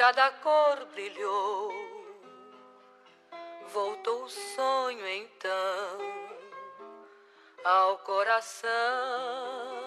cada cor brilhou. Voltou o sonho então ao coração.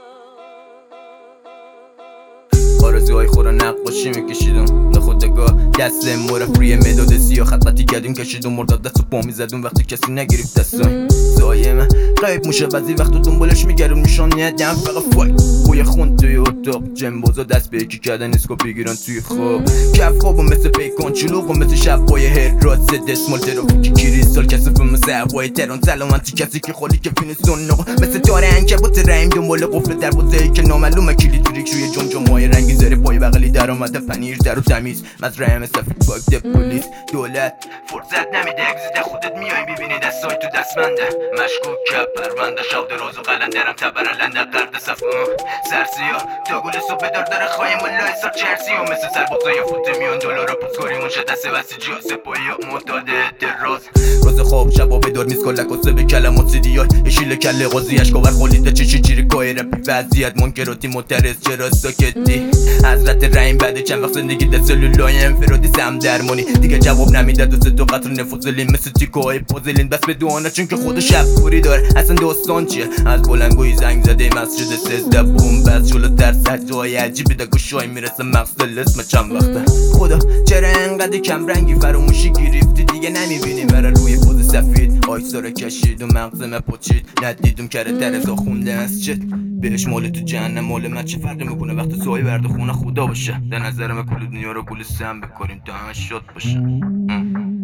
آرزوهای خورا نقاشی میکشیدم به خودگاه دست مورف روی مداد سیاه خطی کردیم کشیدم مرداد دست و پا میزدم وقتی کسی نگرفت دستای سایه من غیب موشه بعضی وقتا دنبالش میگردم نشانیتم فقط فای بوی خون توی اتاق جنبازا دست به یکی کردن اسکو بگیرن توی خواب کف خوابم مثل پیکان چلوغم مثل شبهای هر راست دسمال ترافیکی کریستال کسف مثل هوای تران سلامتی کسی که خالی که فینستون نقا مثل تاره عنکبوت رحیم دنبال قفل دروازه‌ای که نامعلومه کلید توریک روی جمجمه‌های رنگی زره پای بغلی درآمده پنیر در و تمیز مزرعه سفید پاک پلیس دولت فرصت نمیده اگزیت خودت میای ببینی دستای تو دستمنده مشکوک کپ پرونده شاود روز و قلندرم تبرلنده قرد صفم سرسیا تا گل صبح دار داره خواهیم و لای سر چرسی و مثل سربازای فوت میون دلار و پوزگاری منشه دست بسیجی ها سپایی معتاد اعتراض روز خواب شبا بدار میز کلک و سبه کلمات سیدیات اشیل کل قاضی اشکاور خولیده چشی چیری کای رپی وضعیت منکراتی معترض چرا ساکتی حضرت رحیم بعد چند وقت زندگی در سلولای انفرادی سم درمانی دیگه جواب نمیده دوست دو قطر نفوزلین مثل تیکوهای پازلین بس به دوانه چون که خود شب کوری داره اصلا داستان چیه از بلنگوی زنگ زده مسجد 13 بوم بس جلو در سجای عجیبی در گوشای میرسه مقصد الاسم چند وقته خدا چرا انقدر کم رنگی فراموشی گرفتی دیگه نمیبینی برا روی پوز سفید آیسا رو کشید و مغزم پچید ندیدم کره ترزا خونده از چت بهش مال تو جهنم مال من چه فرق میکنه وقتی سایه برد خونه خدا باشه به نظرم کل دنیا رو گل سم بکاریم تا همه شاد باشه